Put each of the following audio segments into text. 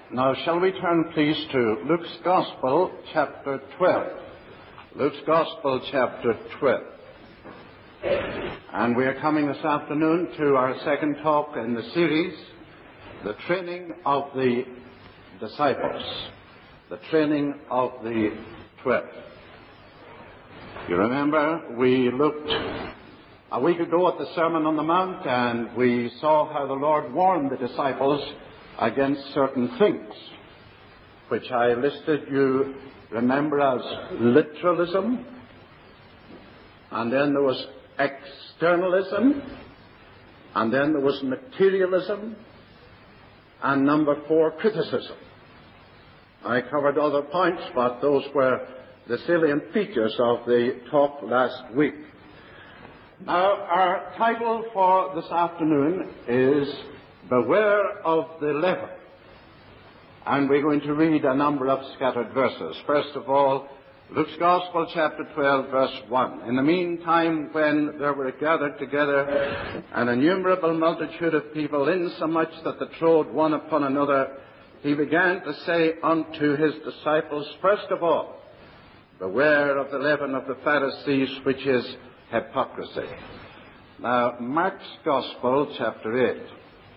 Now, shall we turn, please, to Luke's Gospel, chapter 12. Luke's Gospel, chapter 12. And we are coming this afternoon to our second talk in the series, The Training of the Disciples. The Training of the 12. You remember, we looked a week ago at the Sermon on the Mount, and we saw how the Lord warned the disciples against certain things, which I listed, you remember, as literalism, and then there was externalism, and then there was materialism, and number 4, criticism. I covered other points, but those were the salient features of the talk last week. Now, our title for this afternoon is Beware of the Leaven. And we're going to read a number of scattered verses. First of all, Luke's Gospel, chapter 12, verse 1. In the meantime, when there were gathered together an innumerable multitude of people, insomuch that they trode one upon another, he began to say unto his disciples, first of all, beware of the leaven of the Pharisees, which is hypocrisy. Now, Mark's Gospel, chapter 8.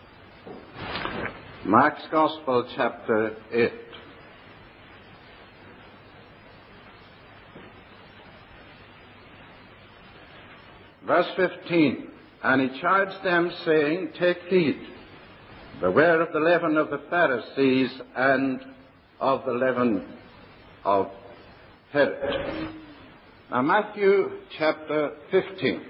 Mark's Gospel, chapter 8. Verse 15. And he charged them, saying, take heed, beware of the leaven of the Pharisees and of the leaven of Herod. Now, Matthew chapter 15.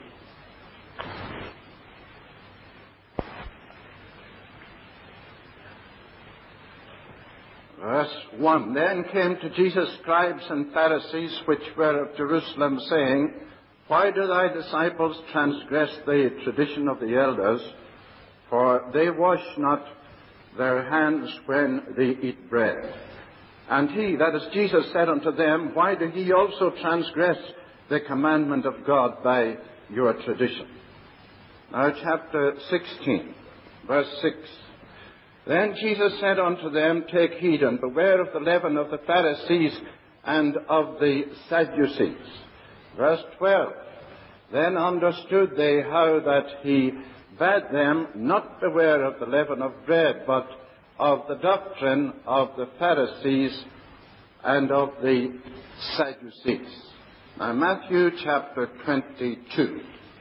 Verse 1. Then came to Jesus scribes and Pharisees which were of Jerusalem, saying, why do thy disciples transgress the tradition of the elders? For they wash not their hands when they eat bread. And he, that is Jesus, said unto them, why do ye also transgress the commandment of God by your tradition? Now, chapter 16, verse 6. Then Jesus said unto them, take heed and beware of the leaven of the Pharisees and of the Sadducees. Verse 12. Then understood they how that he bade them not beware of the leaven of bread, but of the doctrine of the Pharisees and of the Sadducees. Now, Matthew chapter 22.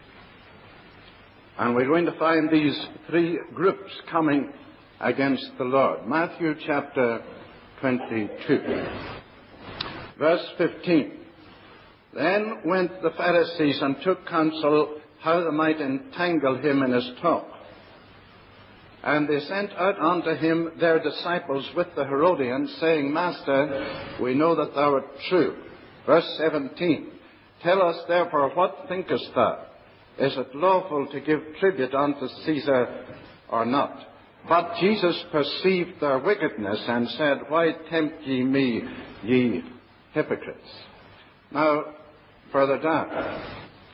And we're going to find these three groups coming against the Lord. Matthew chapter 22. Verse 15. Then went the Pharisees and took counsel how they might entangle him in his talk. And they sent out unto him their disciples with the Herodians, saying, Master, we know that thou art true. Verse 17. Tell us therefore, what thinkest thou? Is it lawful to give tribute unto Caesar or not? But Jesus perceived their wickedness and said, why tempt ye me, ye hypocrites? Now, further down.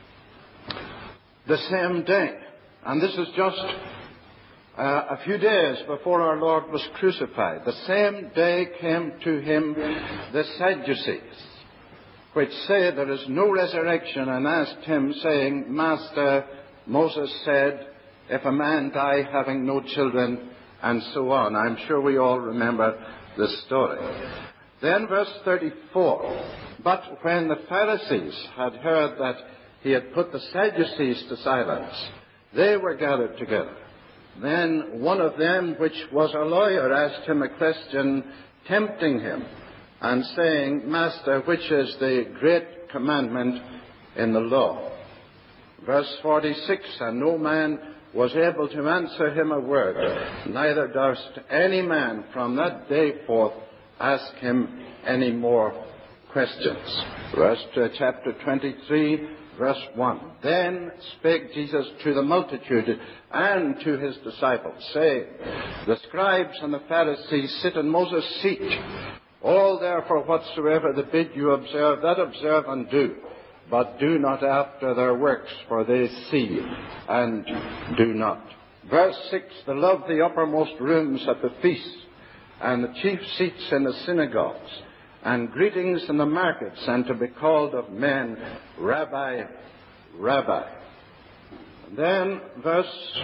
The same day, and this is just a few days before our Lord was crucified, the same day came to him the Sadducees, which say there is no resurrection, and asked him, saying, Master, Moses said, if a man die having no children, and so on. I'm sure we all remember the story. Then verse 34. But when the Pharisees had heard that he had put the Sadducees to silence, they were gathered together. Then one of them, which was a lawyer, asked him a question, tempting him, and saying, Master, which is the great commandment in the law? Verse 46. And no man was able to answer him a word, neither durst any man from that day forth ask him any more questions. Chapter 23, verse 1. Then spake Jesus to the multitude and to his disciples, saying, the scribes and the Pharisees sit in Moses' seat. All therefore whatsoever they bid you observe, that observe and do. But do not after their works, for they see and do not. Verse 6, they love the uppermost rooms at the feast, and the chief seats in the synagogues, and greetings in the markets, and to be called of men, Rabbi, Rabbi. And then verse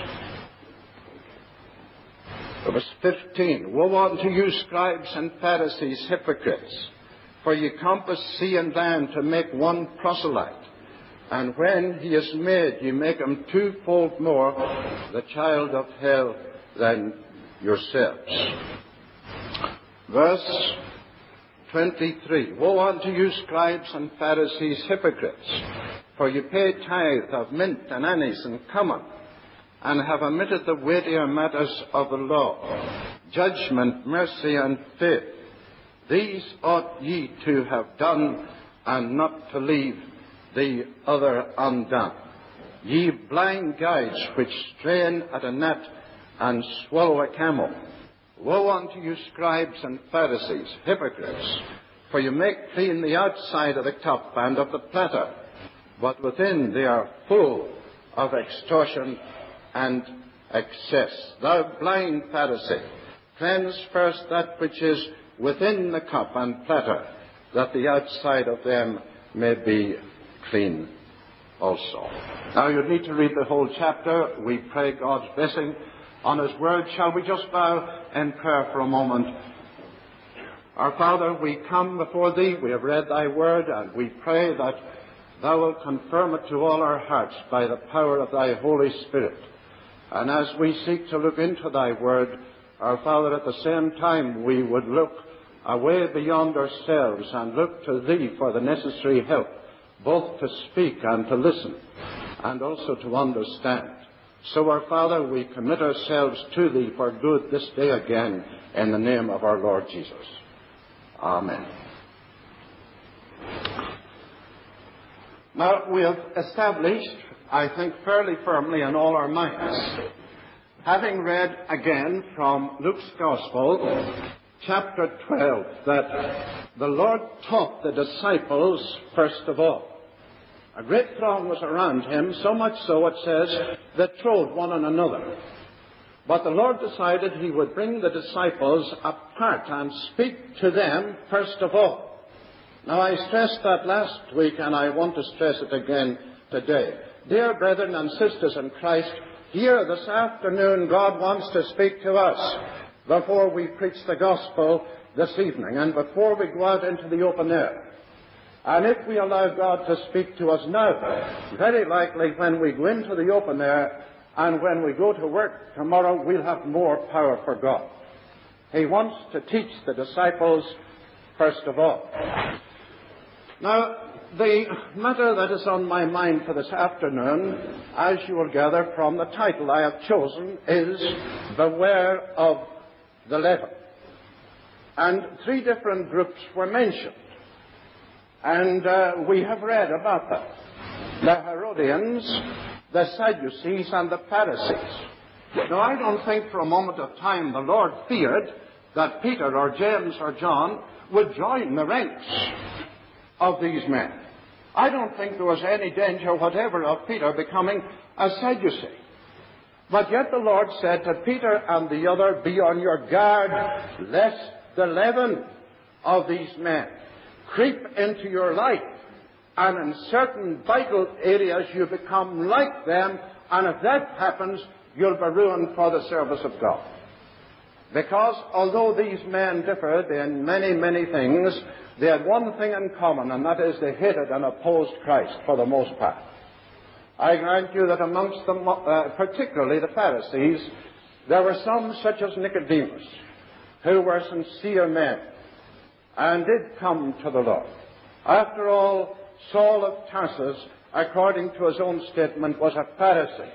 15, woe unto you, scribes and Pharisees, hypocrites, for ye compass sea and land to make one proselyte. And when he is made, ye make him twofold more the child of hell than yourselves. Verse 23, woe unto you, scribes and Pharisees, hypocrites, for ye pay tithe of mint and anise and cumin, and have omitted the weightier matters of the law, judgment, mercy, and faith. These ought ye to have done, and not to leave the other undone. Ye blind guides, which strain at a gnat and swallow a camel. Woe unto you, scribes and Pharisees, hypocrites, for you make clean the outside of the cup and of the platter, but within they are full of extortion and excess. Thou blind Pharisee, cleanse first that which is within the cup and platter, that the outside of them may be clean also. Now you need to read the whole chapter. We pray God's blessing on His Word. Shall we just bow in prayer for a moment? Our Father, we come before Thee. We have read Thy Word, and we pray that Thou wilt confirm it to all our hearts by the power of Thy Holy Spirit. And as we seek to look into Thy Word, our Father, at the same time we would look away beyond ourselves and look to Thee for the necessary help, both to speak and to listen, and also to understand. So, our Father, we commit ourselves to Thee for good this day again, in the name of our Lord Jesus. Amen. Now, we have established, I think, fairly firmly in all our minds, having read again from Luke's Gospel, chapter 12, that the Lord taught the disciples first of all. A great throng was around Him, so much so, it says, that trod one on another. But the Lord decided He would bring the disciples apart and speak to them first of all. Now, I stressed that last week, and I want to stress it again today. Dear brethren and sisters in Christ, here this afternoon God wants to speak to us before we preach the gospel this evening and before we go out into the open air. And if we allow God to speak to us now, very likely when we go into the open air and when we go to work tomorrow, we'll have more power for God. He wants to teach the disciples first of all. Now, the matter that is on my mind for this afternoon, as you will gather from the title I have chosen, is Beware of the Leaven. And three different groups were mentioned. And we have read about them. The Herodians, the Sadducees, and the Pharisees. Now, I don't think for a moment of time the Lord feared that Peter or James or John would join the ranks of these men. I don't think there was any danger whatever of Peter becoming a Sadducee. But yet the Lord said to Peter and the other, be on your guard, lest the leaven of these men creep into your life, and in certain vital areas you become like them, and if that happens, you'll be ruined for the service of God. Because although these men differed in many, many things, they had one thing in common, and that is they hated and opposed Christ for the most part. I grant you that amongst them, particularly the Pharisees, there were some such as Nicodemus, who were sincere men, and did come to the Lord. After all, Saul of Tarsus, according to his own statement, was a Pharisee,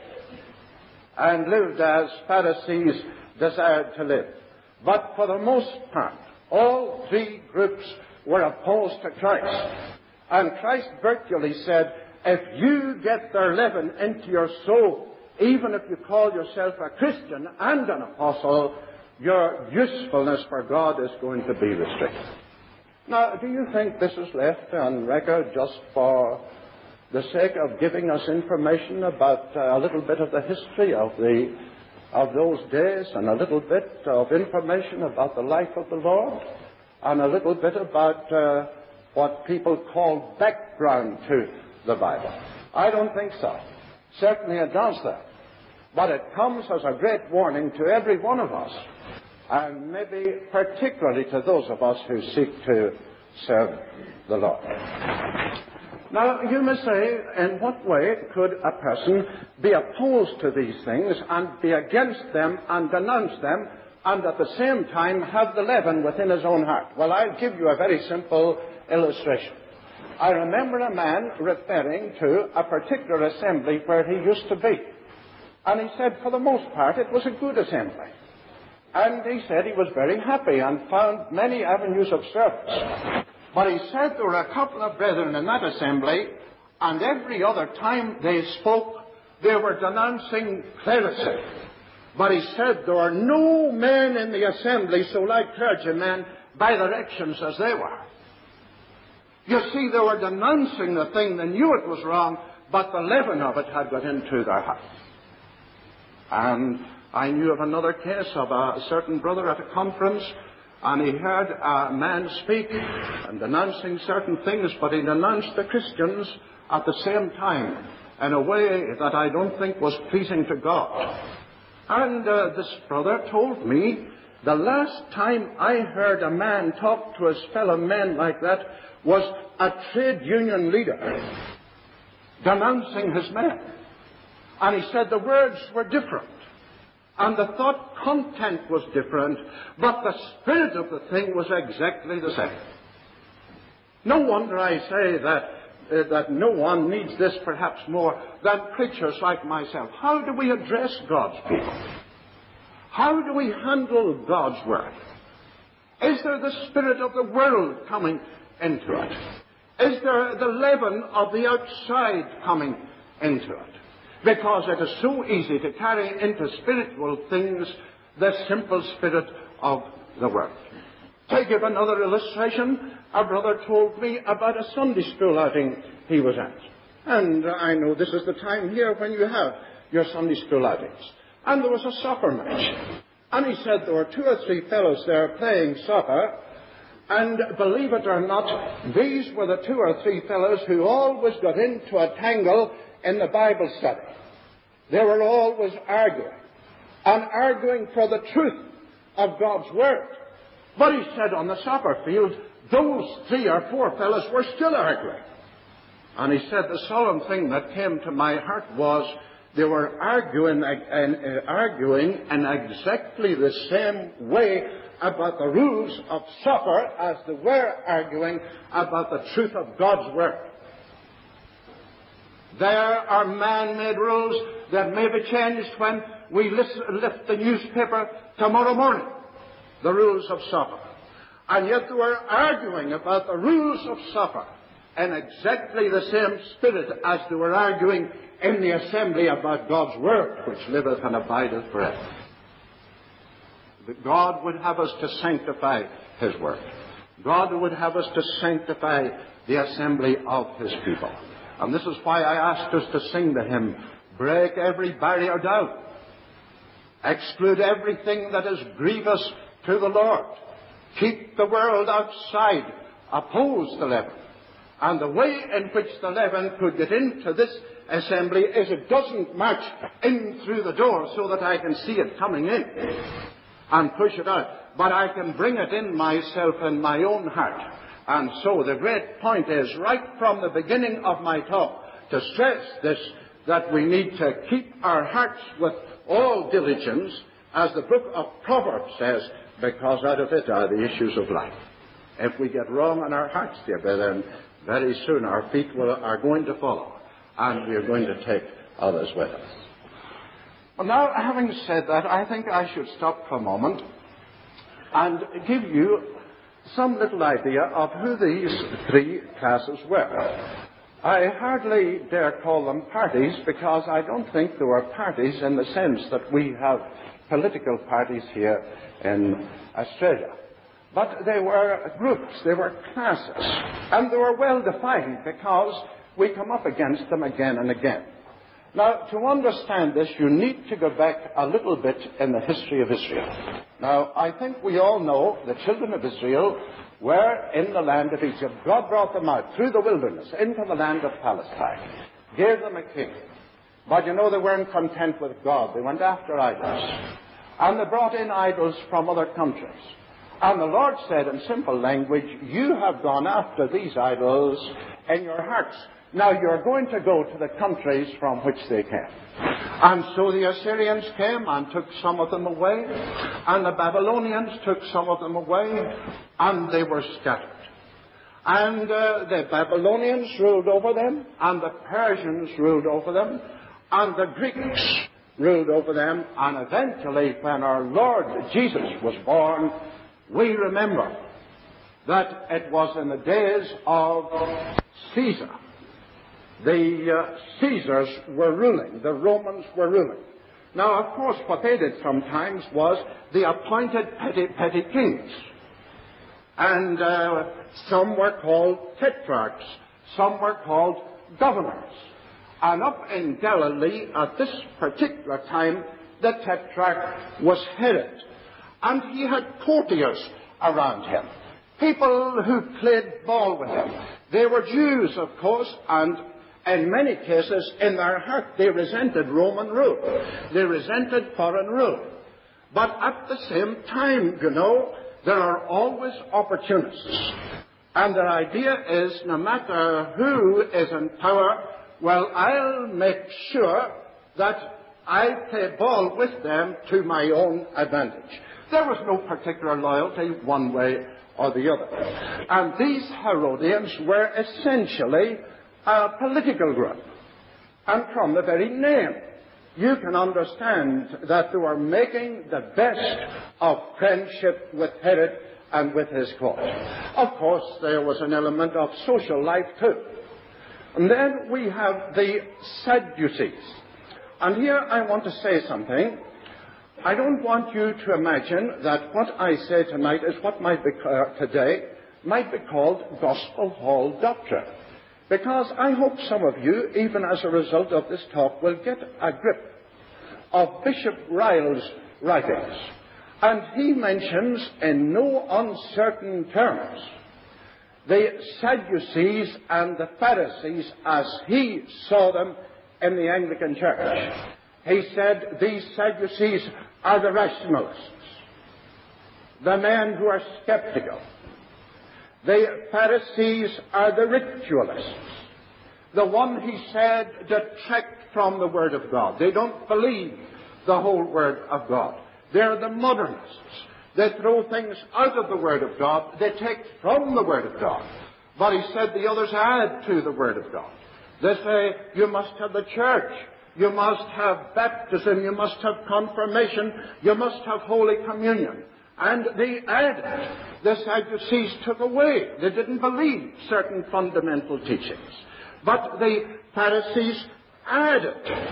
and lived as Pharisees desired to live. But for the most part, all three groups were opposed to Christ. And Christ virtually said, if you get their leaven into your soul, even if you call yourself a Christian and an apostle, your usefulness for God is going to be restricted. Now, do you think this is left on record just for the sake of giving us information about a little bit of the history of the of those days and a little bit of information about the life of the Lord and a little bit about what people call background to the Bible? I don't think so. Certainly it does that. But it comes as a great warning to every one of us, and maybe particularly to those of us who seek to serve the Lord. Now, you may say, in what way could a person be opposed to these things and be against them and denounce them and at the same time have the leaven within his own heart? Well, I'll give you a very simple illustration. I remember a man referring to a particular assembly where he used to be. And he said, for the most part, it was a good assembly. And he said he was very happy and found many avenues of service. But he said there were a couple of brethren in that assembly, and every other time they spoke, they were denouncing clerisy. But he said there were no men in the assembly so like clergymen by directions as they were. You see, they were denouncing the thing. They knew it was wrong, but the leaven of it had got into their hearts. And I knew of another case of a certain brother at a conference, and he heard a man speak and denouncing certain things, but he denounced the Christians at the same time in a way that I don't think was pleasing to God. And this brother told me the last time I heard a man talk to his fellow men like that was a trade union leader denouncing his men. And he said the words were different, and the thought content was different, but the spirit of the thing was exactly the same. No wonder I say that no one needs this perhaps more than preachers like myself. How do we address God's people? How do we handle God's word? Is there the spirit of the world coming into it? Is there the leaven of the outside coming into it? Because it is so easy to carry into spiritual things the simple spirit of the world. To give another illustration, a brother told me about a Sunday school outing he was at. And I know this is the time here when you have your Sunday school outings. And there was a soccer match. And he said there were 2 or 3 fellows there playing soccer. And believe it or not, these were the 2 or 3 fellows who always got into a tangle in the Bible study. They were always arguing, and arguing for the truth of God's Word. But he said on the soccer field, those 3 or 4 fellows were still arguing. And he said the solemn thing that came to my heart was they were arguing in exactly the same way about the rules of soccer as they were arguing about the truth of God's Word. There are man-made rules that may be changed when we lift the newspaper tomorrow morning, the rules of soccer. And yet they were arguing about the rules of soccer in exactly the same spirit as they were arguing in the assembly about God's Word, which liveth and abideth forever. That God would have us to sanctify His Word. God would have us to sanctify the assembly of His people. And this is why I asked us to sing the hymn, break every barrier down. Exclude everything that is grievous to the Lord. Keep the world outside. Oppose the leaven. And the way in which the leaven could get into this assembly is it doesn't march in through the door so that I can see it coming in and push it out. But I can bring it in myself in my own heart. And so the great point is, right from the beginning of my talk, to stress this, that we need to keep our hearts with all diligence, as the book of Proverbs says, because out of it are the issues of life. If we get wrong in our hearts, dear brethren, very soon our feet are going to follow, and we are going to take others with us. Well, now, having said that, I think I should stop for a moment and give you some little idea of who these 3 classes were. I hardly dare call them parties, because I don't think they were parties in the sense that we have political parties here in Australia. But they were groups, they were classes, and they were well defined because we come up against them again and again. Now, to understand this, you need to go back a little bit in the history of Israel. Now, I think we all know the children of Israel were in the land of Egypt. God brought them out through the wilderness into the land of Palestine, gave them a king. But you know, they weren't content with God. They went after idols. And they brought in idols from other countries. And the Lord said in simple language, you have gone after these idols in your hearts. Now you're going to go to the countries from which they came. And so the Assyrians came and took some of them away, and the Babylonians took some of them away, and they were scattered. And the Babylonians ruled over them, and the Persians ruled over them, and the Greeks ruled over them, and eventually when our Lord Jesus was born, we remember that it was in the days of Caesar. The Caesars were ruling. The Romans were ruling. Now, of course, what they did sometimes was they appointed petty kings. And some were called tetrarchs. Some were called governors. And up in Galilee, at this particular time, the tetrarch was Herod. And he had courtiers around him. People who played ball with him. They were Jews, of course, and in many cases, in their heart, they resented Roman rule. They resented foreign rule. But at the same time, you know, there are always opportunists. And the idea is, no matter who is in power, well, I'll make sure that I play ball with them to my own advantage. There was no particular loyalty one way or the other. And these Herodians were essentially a political group. And from the very name, you can understand that they were making the best of friendship with Herod and with his court. Of course, there was an element of social life too. And then we have the Sadducees. And here I want to say something. I don't want you to imagine that what I say tonight is what might be today might be called Gospel Hall doctrine. Because I hope some of you, even as a result of this talk, will get a grip of Bishop Ryle's writings. And he mentions in no uncertain terms the Sadducees and the Pharisees as he saw them in the Anglican Church. He said these Sadducees are the rationalists, the men who are skeptical. The Pharisees are the ritualists, the one, he said, detract from the Word of God. They don't believe the whole Word of God. They're the modernists. They throw things out of the Word of God. They take from the Word of God. But he said the others add to the Word of God. They say, you must have the church. You must have baptism. You must have confirmation. You must have Holy Communion. And they added. The Sadducees took away. They didn't believe certain fundamental teachings. But the Pharisees added.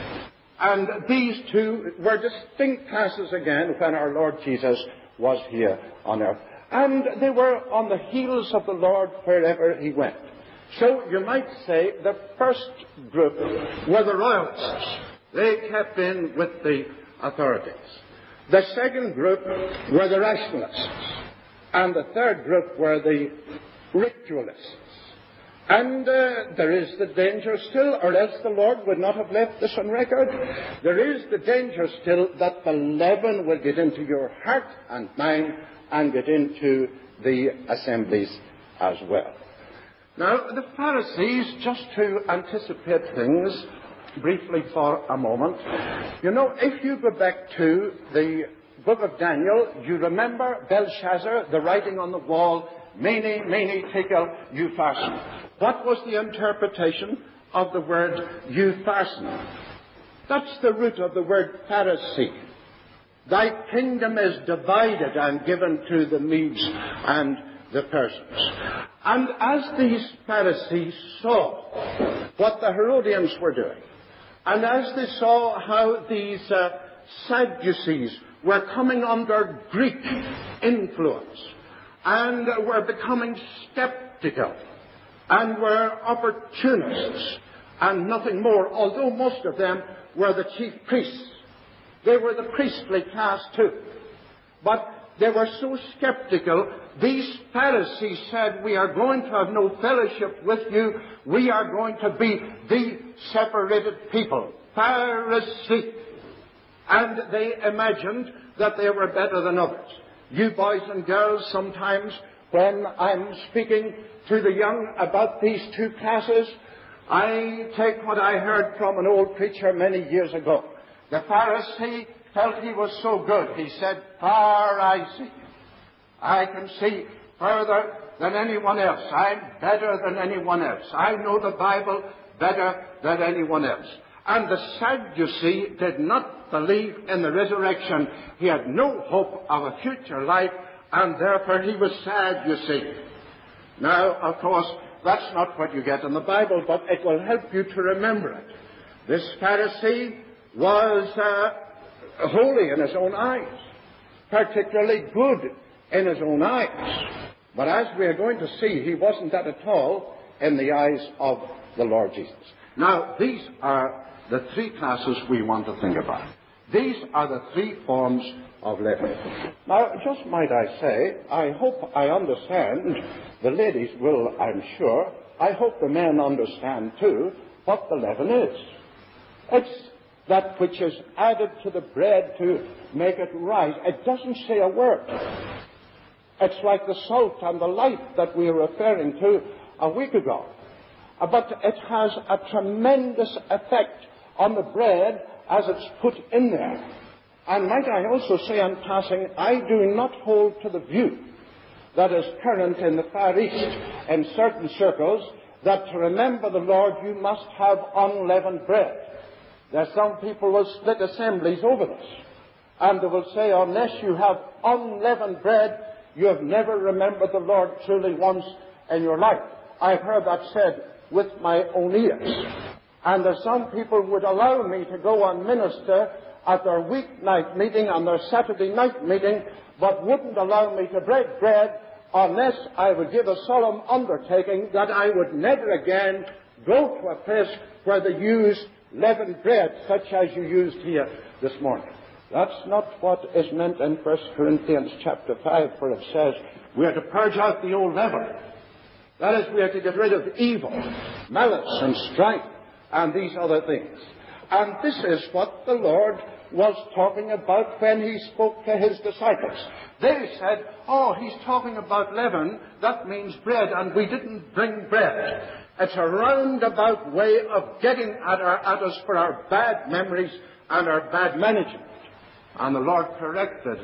And these two were distinct classes again when our Lord Jesus was here on earth. And they were on the heels of the Lord wherever he went. So you might say the first group were the royalists. They kept in with the authorities. The second group were the rationalists. And the third group were the ritualists. And there is the danger still, or else the Lord would not have left this on record. There is the danger still that the leaven will get into your heart and mind and get into the assemblies as well. Now, the Pharisees, just to anticipate things briefly for a moment, you know, if you go back to the book of Daniel, you remember Belshazzar, the writing on the wall, Mene, mene, tekel, upharsin. What was the interpretation of the word upharsin? That's the root of the word Pharisee. Thy kingdom is divided and given to the Medes and the Persians. And as these Pharisees saw what the Herodians were doing, and as they saw how these Sadducees were coming under Greek influence, and were becoming skeptical, and were opportunists, and nothing more, although most of them were the chief priests. They were the priestly class too. But they were so skeptical, these Pharisees said, we are going to have no fellowship with you. We are going to be the separated people. Pharisee. And they imagined that they were better than others. You boys and girls, sometimes when I'm speaking to the young about these two classes, I take what I heard from an old preacher many years ago. The Pharisee felt he was so good. He said, far I see. I can see further than anyone else. I'm better than anyone else. I know the Bible better than anyone else. And the Sadducee did not believe in the resurrection. He had no hope of a future life, and therefore he was sad, you see. Now, of course, that's not what you get in the Bible, but it will help you to remember it. This Pharisee was holy in his own eyes, particularly good in his own eyes. But as we are going to see, he wasn't that at all in the eyes of the Lord Jesus. Now, these are the three classes we want to think about. These are the three forms of living. Now, just might I say, I hope I understand, the ladies will, I'm sure, I hope the men understand too, what the leaven is. It's that which is added to the bread to make it rise. It doesn't say a word. It's like the salt and the light that we were referring to a week ago. But it has a tremendous effect on the bread as it's put in there. And might I also say in passing, I do not hold to the view that is current in the Far East in certain circles, that to remember the Lord you must have unleavened bread. There's some people will split assemblies over this. And they will say, unless you have unleavened bread, you have never remembered the Lord truly once in your life. I've heard that said with my own ears. And there's some people would allow me to go and minister at their weeknight meeting and their Saturday night meeting, but wouldn't allow me to break bread unless I would give a solemn undertaking that I would never again go to a place where they use leavened bread such as you used here this morning. That's not what is meant in 1 Corinthians chapter 5, where it says we are to purge out the old leaven. That is, we are to get rid of evil, malice and strife and these other things. And this is what the Lord was talking about when he spoke to his disciples. They said, oh, he's talking about leaven, that means bread, and we didn't bring bread. It's a roundabout way of getting at us for our bad memories and our bad management. And the Lord corrected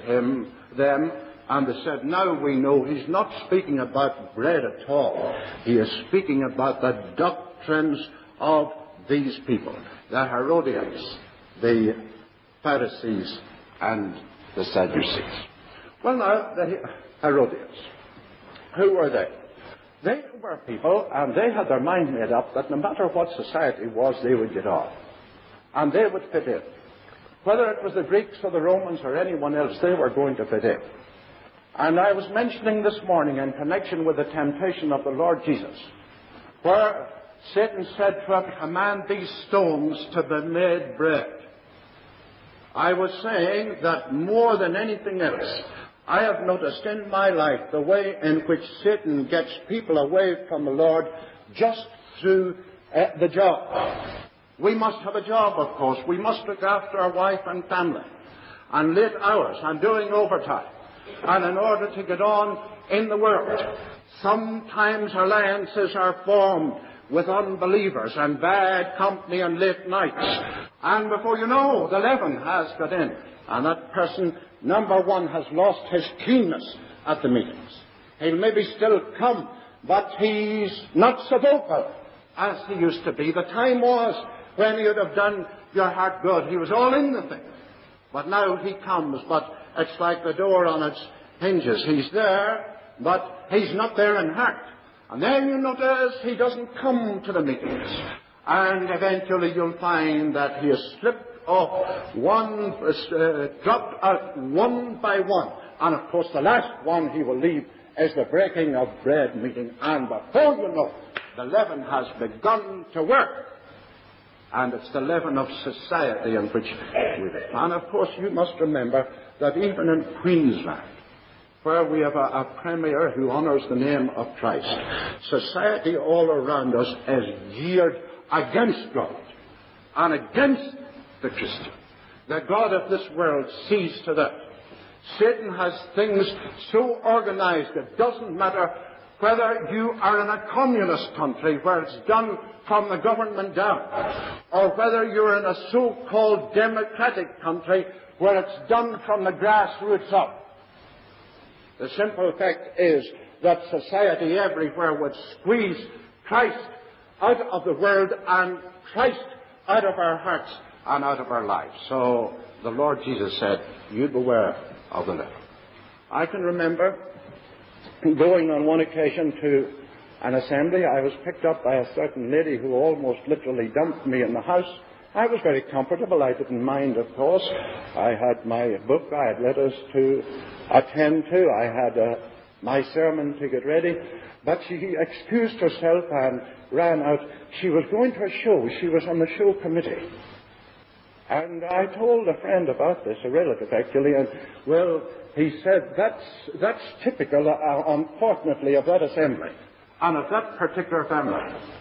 them, and they said, now we know he's not speaking about bread at all. He is speaking about the doctrines of these people, the Herodians, the Pharisees, and the Sadducees. Well, now, the Herodians, who were they? They were people, and they had their mind made up that no matter what society was, they would get on. And they would fit in. Whether it was the Greeks or the Romans or anyone else, they were going to fit in. And I was mentioning this morning in connection with the temptation of the Lord Jesus, where Satan said to him, command these stones to be made bread. I was saying that more than anything else, I have noticed in my life the way in which Satan gets people away from the Lord just through the job. We must have a job, of course. We must look after our wife and family, and late hours, and doing overtime. And in order to get on in the world, sometimes alliances are formed with unbelievers and bad company and late nights. And before you know, the leaven has got in. And that person, number one, has lost his keenness at the meetings. He'll maybe still come, but he's not so vocal as he used to be. The time was when he would have done your heart good. He was all in the thing. But now he comes, but it's like the door on its hinges. He's there, but he's not there in heart. And then you notice he doesn't come to the meetings. And eventually you'll find that he has slipped off dropped out one by one. And of course the last one he will leave is the breaking of bread meeting. And before you know, the leaven has begun to work. and it's the leaven of society in which we live. And of course you must remember that even in Queensland, where we have a Premier who honours the name of Christ, society all around us is geared against God and against the Christian. The God of this world sees to that. Satan has things so organized it doesn't matter whether you are in a communist country where it's done from the government down, or whether you're in a so-called democratic country where it's done from the grassroots up. The simple fact is that society everywhere would squeeze Christ out of the world and Christ out of our hearts and out of our lives. So the Lord Jesus said, you beware of the leaven. I can remember going on one occasion to an assembly. I was picked up by a certain lady who almost literally dumped me in the house. I was very comfortable. I didn't mind, of course. I had my book. I had letters to attend to. I had my sermon to get ready. But she excused herself and ran out. She was going to a show. She was on the show committee. And I told a friend about this, a relative actually, and, well, he said, that's typical, unfortunately, of that assembly and of that particular family.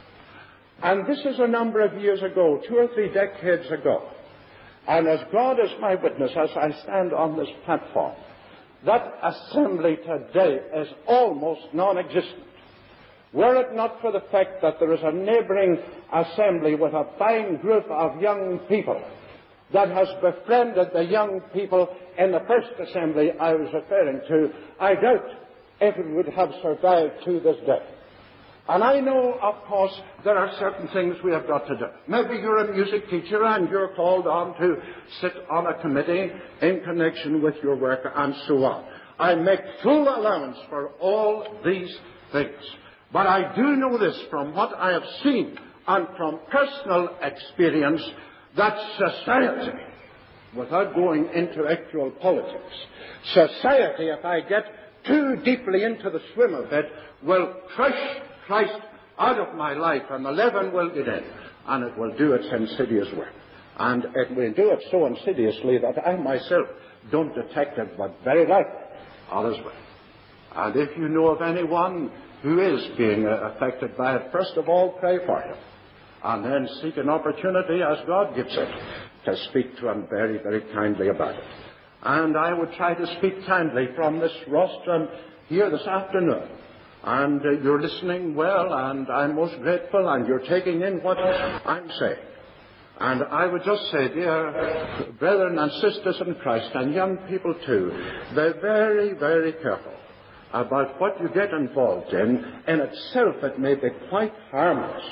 And this is a number of years ago, 2 or 3 decades ago. And as God is my witness, as I stand on this platform, that assembly today is almost non-existent. Were it not for the fact that there is a neighboring assembly with a fine group of young people that has befriended the young people in the first assembly I was referring to, I doubt if it would have survived to this day. And I know, of course, there are certain things we have got to do. Maybe you're a music teacher and you're called on to sit on a committee in connection with your work and so on. I make full allowance for all these things. But I do know this from what I have seen and from personal experience, that society, without going into actual politics, society, if I get too deeply into the swim of it, will crush Christ out of my life, and the leaven will get in, and it will do its insidious work. And it will do it so insidiously that I myself don't detect it, but very likely others will. And if you know of anyone who is being affected by it, first of all, pray for him. And then seek an opportunity, as God gives it, to speak to him very, very kindly about it. And I would try to speak kindly from this rostrum here this afternoon. And you're listening well, and I'm most grateful, and you're taking in what I'm saying. And I would just say, dear brethren and sisters in Christ, and young people too, be very, very careful about what you get involved in. In itself, it may be quite harmless.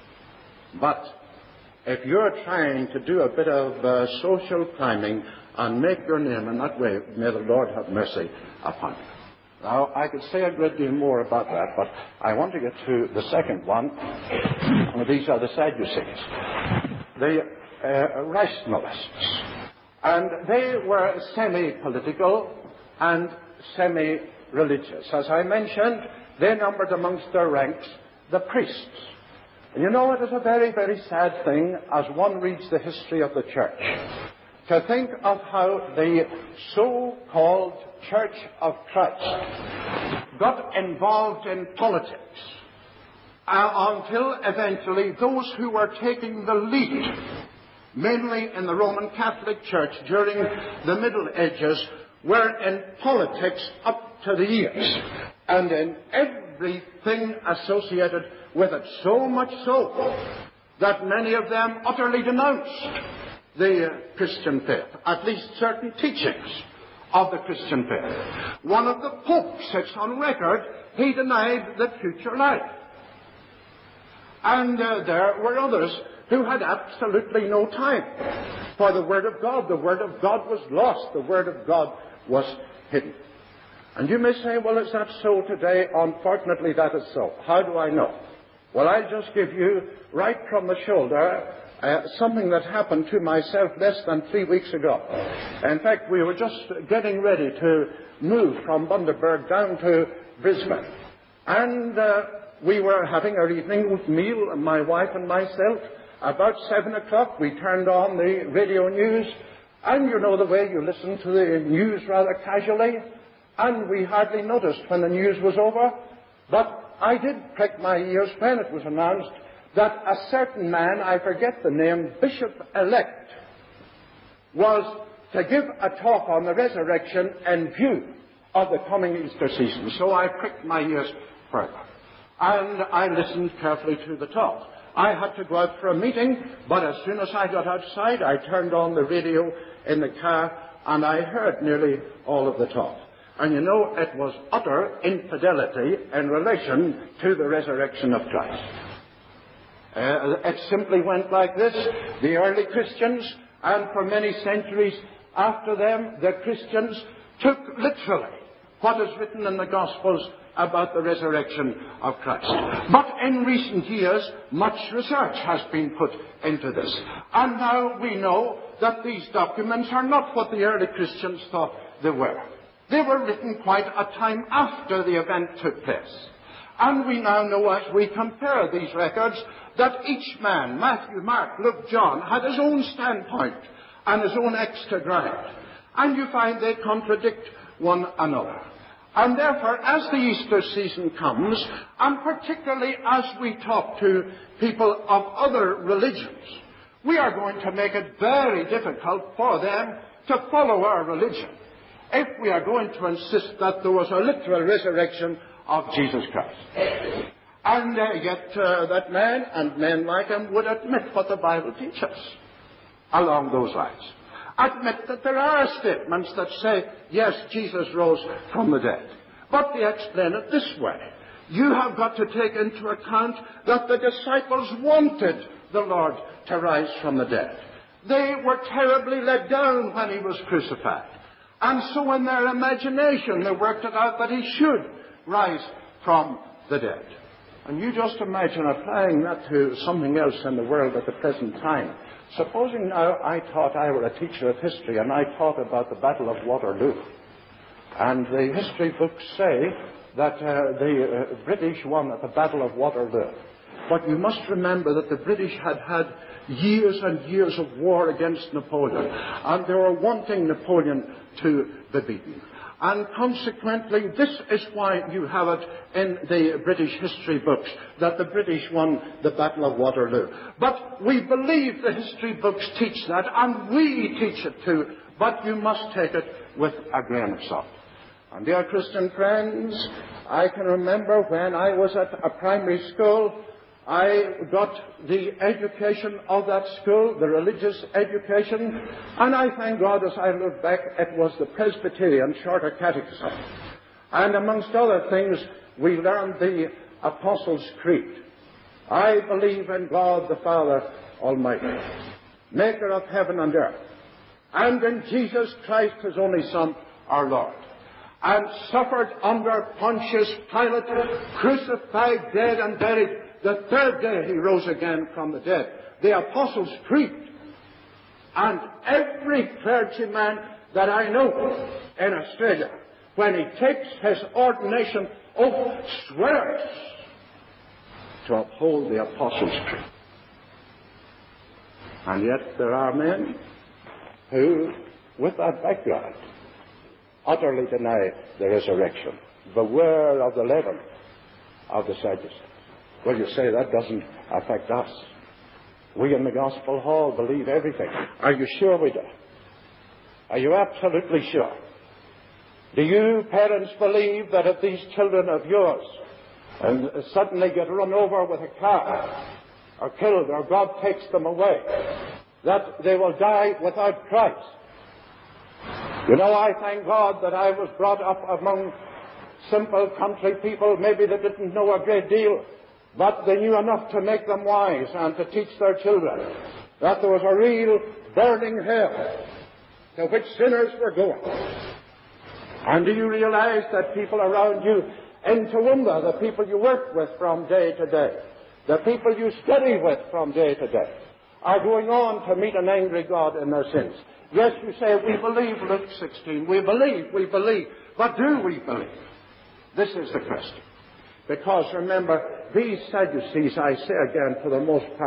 But if you're trying to do a bit of social climbing and make your name in that way, may the Lord have mercy upon you. Now, I could say a great deal more about that, but I want to get to the second one. These are the Sadducees, the rationalists. And they were semi-political and semi-religious. As I mentioned, they numbered amongst their ranks the priests. And you know, it is a very, very sad thing as one reads the history of the church to think of how the so-called Church of Christ got involved in politics until eventually those who were taking the lead, mainly in the Roman Catholic Church during the Middle Ages, were in politics up to the ears and in everything associated with it, so much so that many of them utterly denounced the Christian faith, at least certain teachings of the Christian faith. One of the popes sits on record, he denied the future life. And there were others who had absolutely no time for the Word of God. The Word of God was lost. The Word of God was hidden. And you may say, well, is that so today? Unfortunately, that is so. How do I know? Well, I'll just give you, right from the shoulder, something that happened to myself less than 3 weeks ago. In fact, we were just getting ready to move from Bundaberg down to Brisbane. And we were having our evening meal, my wife and myself, about 7 o'clock, we turned on the radio news, and you know the way you listen to the news rather casually, and we hardly noticed when the news was over. But I did prick my ears when it was announced that a certain man, I forget the name, Bishop-elect, was to give a talk on the resurrection in view of the coming Easter season. So I pricked my ears further, and I listened carefully to the talk. I had to go out for a meeting, but as soon as I got outside, I turned on the radio in the car, and I heard nearly all of the talk. And you know, it was utter infidelity in relation to the resurrection of Christ. It simply went like this. The early Christians, and for many centuries after them, the Christians took literally what is written in the Gospels about the resurrection of Christ. But in recent years, much research has been put into this. And now we know that these documents are not what the early Christians thought they were. They were written quite a time after the event took place. And we now know, as we compare these records, that each man, Matthew, Mark, Luke, John, had his own standpoint and his own axe to grind. And you find they contradict one another. And therefore, as the Easter season comes, and particularly as we talk to people of other religions, we are going to make it very difficult for them to follow our religion if we are going to insist that there was a literal resurrection of Jesus Christ. And yet that man and men like him would admit what the Bible teaches along those lines. Admit that there are statements that say, yes, Jesus rose from the dead. But they explain it this way. You have got to take into account that the disciples wanted the Lord to rise from the dead. They were terribly let down when he was crucified. And so in their imagination they worked it out that he should rise from the dead. And you just imagine applying that to something else in the world at the present time. Supposing now I were a teacher of history and I taught about the Battle of Waterloo. And the history books say that the British won at the Battle of Waterloo. But you must remember that the British had had years and years of war against Napoleon. And they were wanting Napoleon to be beaten. And consequently, this is why you have it in the British history books, that the British won the Battle of Waterloo. But we believe the history books teach that, and we teach it too, but you must take it with a grain of salt. And dear Christian friends, I can remember when I was at a primary school, I got the education of that school, the religious education, and I thank God as I look back, it was the Presbyterian Shorter Catechism. And amongst other things, we learned the Apostles' Creed. I believe in God the Father Almighty, maker of heaven and earth, and in Jesus Christ, his only Son, our Lord, and suffered under Pontius Pilate, crucified, dead, and buried. The third day he rose again from the dead. The Apostles' Creed. And every clergyman that I know in Australia, when he takes his ordination oath, swears to uphold the Apostles' Creed. And yet there are men who, with that background, utterly deny the resurrection. Beware of the leaven of the Sadducees. Well, you say that doesn't affect us. We in the Gospel Hall believe everything. Are you sure we do? Are you absolutely sure? Do you parents believe that if these children of yours suddenly get run over with a car or killed or God takes them away, that they will die without Christ? You know, I thank God that I was brought up among simple country people. Maybe they didn't know a great deal, but they knew enough to make them wise and to teach their children that there was a real burning hell to which sinners were going. And do you realize that people around you in Toowoomba, the people you work with from day to day, the people you study with from day to day, are going on to meet an angry God in their sins? Yes, you say, we believe Luke 16. We believe. But do we believe? This is the question. Because remember, these Sadducees, I say again, for the most part,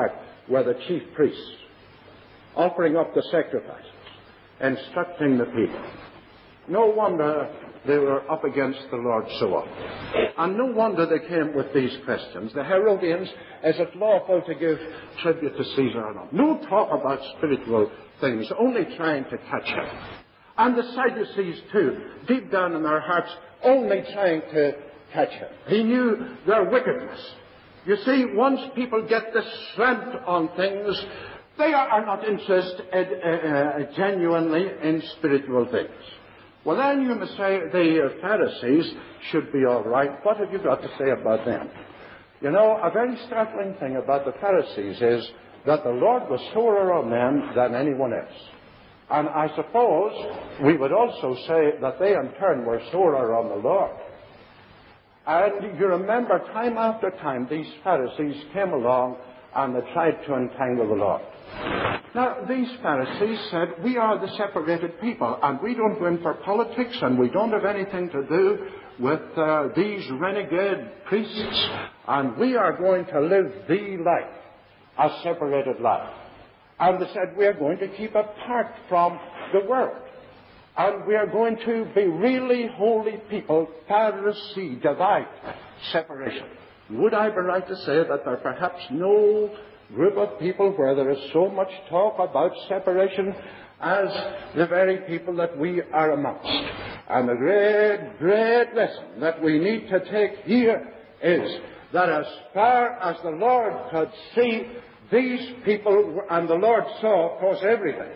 were the chief priests, offering up the sacrifices, instructing the people. No wonder they were up against the Lord so often. And no wonder they came with these questions. The Herodians, is it lawful to give tribute to Caesar or not? No talk about spiritual things, only trying to catch him. And the Sadducees too, deep down in their hearts, only trying to catch him. He knew their wickedness. You see, once people get the slant on things, they are not interested genuinely in spiritual things. Well, then you must say the Pharisees should be all right. What have you got to say about them? You know, a very startling thing about the Pharisees is that the Lord was sorer on them than anyone else. And I suppose we would also say that they in turn were sorer on the Lord. And you remember time after time these Pharisees came along and they tried to entangle the Lord. Now, these Pharisees said, we are the separated people, and we don't go in for politics, and we don't have anything to do with these renegade priests, and we are going to live the life, a separated life. And they said, we are going to keep apart from the world, and we are going to be really holy people, Pharisee, divide, separation. Would I be right to say that there are perhaps no group of people where there is so much talk about separation as the very people that we are amongst? And the great, great lesson that we need to take here is that as far as the Lord could see, these people, and the Lord saw, of course, everything.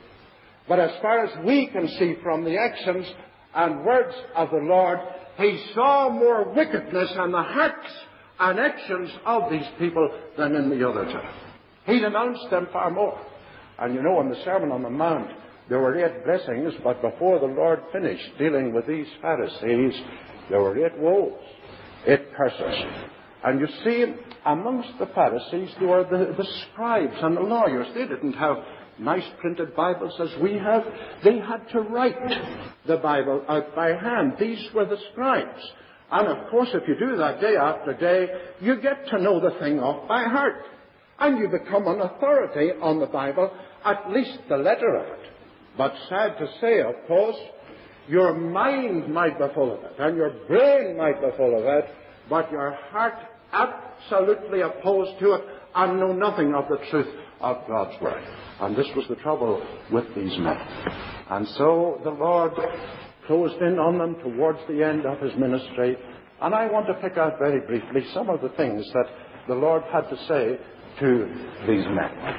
But as far as we can see from the actions and words of the Lord, He saw more wickedness in the hearts and actions of these people than in the other two. He denounced them far more. And you know, in the Sermon on the Mount, there were 8 blessings, but before the Lord finished dealing with these Pharisees, there were 8 woes, 8 curses. And you see, amongst the Pharisees, there were the scribes and the lawyers. They didn't have nice printed Bibles as we have. They had to write the Bible out by hand. These were the scribes. And of course, if you do that day after day, you get to know the thing off by heart. And you become an authority on the Bible, at least the letter of it. But sad to say, of course, your mind might be full of it, and your brain might be full of it, but your heart absolutely opposed to it, and know nothing of the truth of God's Word. And this was the trouble with these men. And so the Lord closed in on them towards the end of His ministry. And I want to pick out very briefly some of the things that the Lord had to say to these men.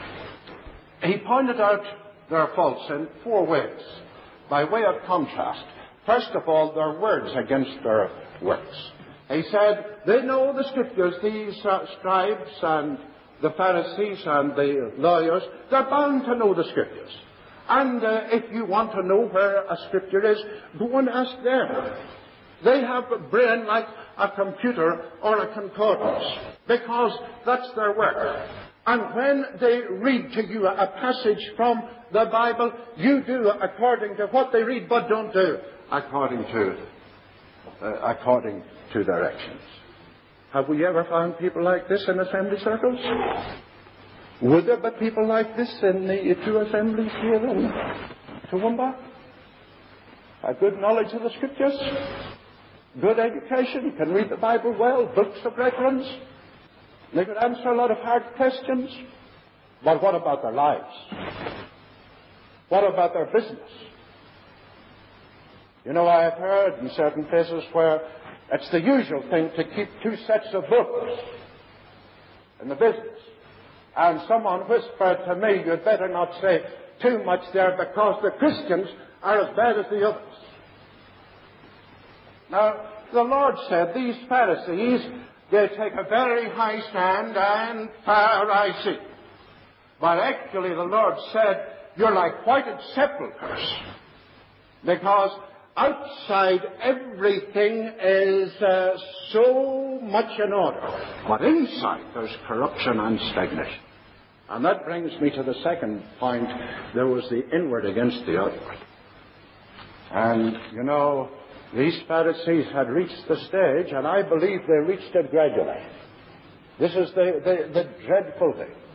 He pointed out their faults in 4 ways, by way of contrast. First of all, their words against their works. He said, they know the Scriptures, these scribes and the Pharisees and the lawyers, they're bound to know the Scriptures. And if you want to know where a Scripture is, go and ask them. They have a brain like a computer or a concordance, because that's their work. And when they read to you a passage from the Bible, you do according to what they read, but don't do according to their actions. Have we ever found people like this in assembly circles? Would there be people like this in the 2 assemblies here in Toowoomba? A good knowledge of the Scriptures, good education, can read the Bible well, books of reference. They could answer a lot of hard questions. But what about their lives? What about their business? You know, I have heard in certain places where it's the usual thing to keep 2 sets of books in the business. And someone whispered to me, you'd better not say too much there, because the Christians are as bad as the others. Now, the Lord said these Pharisees, they take a very high stand and far I see. But actually the Lord said, you're like whited sepulchres, because outside everything is so much in order, but inside there's corruption and stagnation. And that brings me to the second point. There was the inward against the outward. And, you know, these Pharisees had reached the stage, and I believe they reached it gradually. This is the dreadful thing.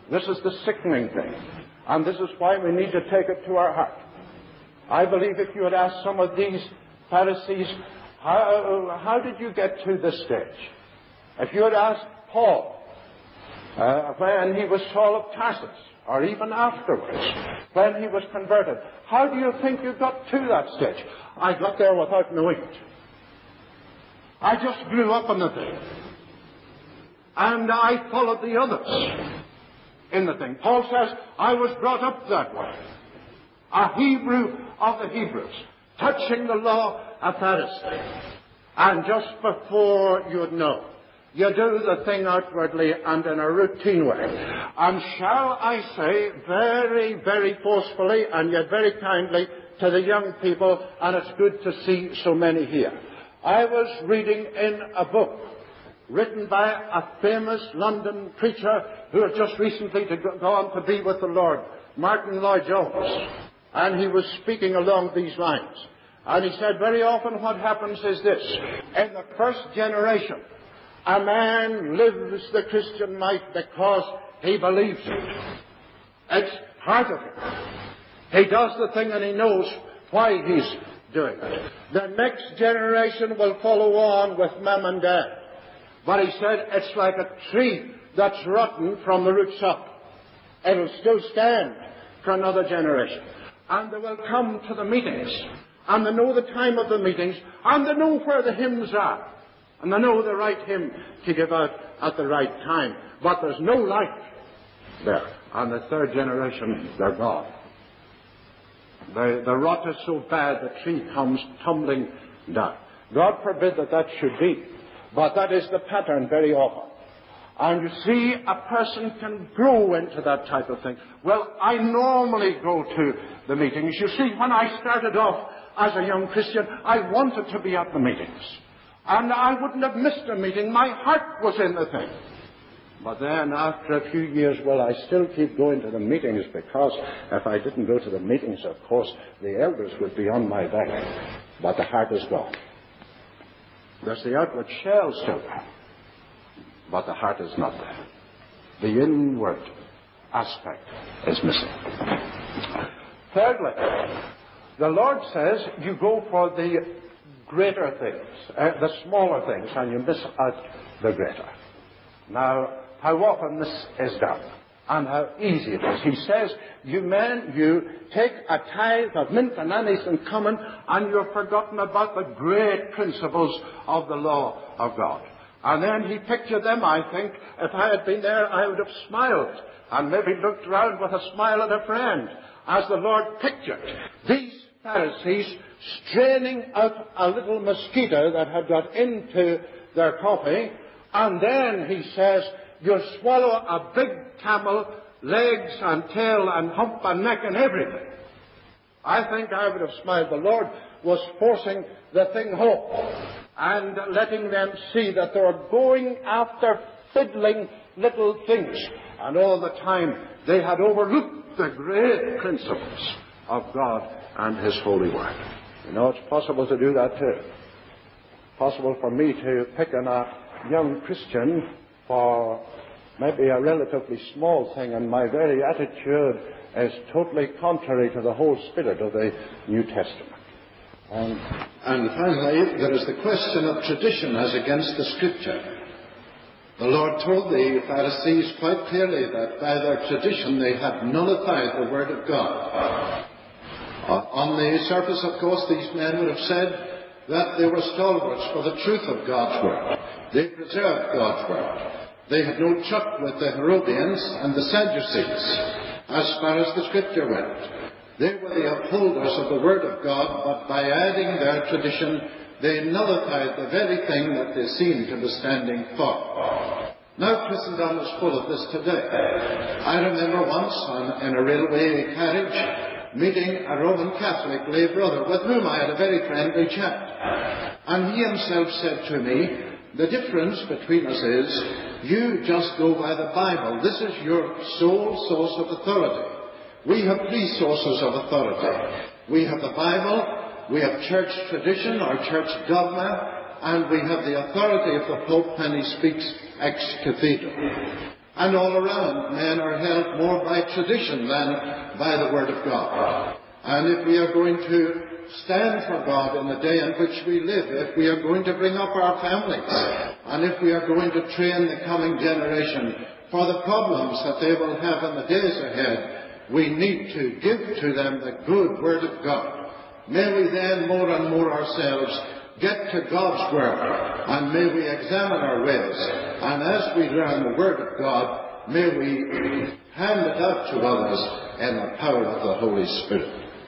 This is the sickening thing. And this is why we need to take it to our heart. I believe if you had asked some of these Pharisees, how did you get to this stage? If you had asked Paul, when he was Saul of Tarsus, or even afterwards, when he was converted, how do you think you got to that stage? I got there without knowing it. I just grew up in the thing. And I followed the others in the thing. Paul says, I was brought up that way. A Hebrew of the Hebrews, touching the law, a Pharisee. And just before you'd know, you do the thing outwardly and in a routine way. And shall I say very, very forcefully and yet very kindly to the young people, and it's good to see so many here. I was reading in a book written by a famous London preacher who had just recently gone to be with the Lord, Martin Lloyd-Jones. And he was speaking along these lines. And he said, very often what happens is this. In the first generation, a man lives the Christian life because he believes it. It's part of him. He does the thing and he knows why he's doing it. The next generation will follow on with mum and dad. But he said it's like a tree that's rotten from the roots up. It'll still stand for another generation. And they will come to the meetings. And they know the time of the meetings. And they know where the hymns are. And they know the right hymn to give out at the right time. But there's no light there. And the third generation, they're gone. The rot is so bad the tree comes tumbling down. God forbid that should be. But that is the pattern very often. And you see, a person can grow into that type of thing. Well, I normally go to the meetings. You see, when I started off as a young Christian, I wanted to be at the meetings. And I wouldn't have missed a meeting. My heart was in the thing. But then, after a few years, well, I still keep going to the meetings because if I didn't go to the meetings, of course, the elders would be on my back. But the heart is gone. There's the outward shell still there. But the heart is not there. The inward aspect is missing. Thirdly, the Lord says you go for the greater things, the smaller things, and you miss out the greater. Now, how often this is done, and how easy it is. He says, you take a tithe of mint and anise and cumin, and you've forgotten about the great principles of the law of God. And then he pictured them, I think. If I had been there, I would have smiled, and maybe looked round with a smile at a friend, as the Lord pictured these Pharisees straining out a little mosquito that had got into their coffee, and then he says, you'll swallow a big camel, legs and tail and hump and neck and everything. I think I would have smiled. The Lord was forcing the thing home and letting them see that they were going after fiddling little things. And all the time they had overlooked the great principles of God and His holy word. You know, it's possible to do that too. Possible for me to pick on a young Christian for maybe a relatively small thing, and my very attitude is totally contrary to the whole spirit of the New Testament. And finally, there is the question of tradition as against the Scripture. The Lord told the Pharisees quite clearly that by their tradition they had nullified the Word of God. On the surface, of course, these men would have said that they were stalwarts for the truth of God's Word. They preserved God's Word. They had no chuck with the Herodians and the Sadducees as far as the Scripture went. They were the upholders of the Word of God, but by adding their tradition, they nullified the very thing that they seemed to be standing for. Now Christendom is full of this today. I remember once in a railway carriage meeting a Roman Catholic lay brother with whom I had a very friendly chat. And he himself said to me, the difference between us is you just go by the Bible. This is your sole source of authority. We have three sources of authority. We have the Bible, we have church tradition or church dogma, and we have the authority of the Pope when he speaks ex cathedra. And all around, men are held more by tradition than by the Word of God. And if we are going to stand for God in the day in which we live, if we are going to bring up our families, and if we are going to train the coming generation for the problems that they will have in the days ahead, we need to give to them the good Word of God. May we then more and more ourselves get to God's Word, and may we examine our ways, and as we learn the Word of God, may we hand it out to others in the power of the Holy Spirit.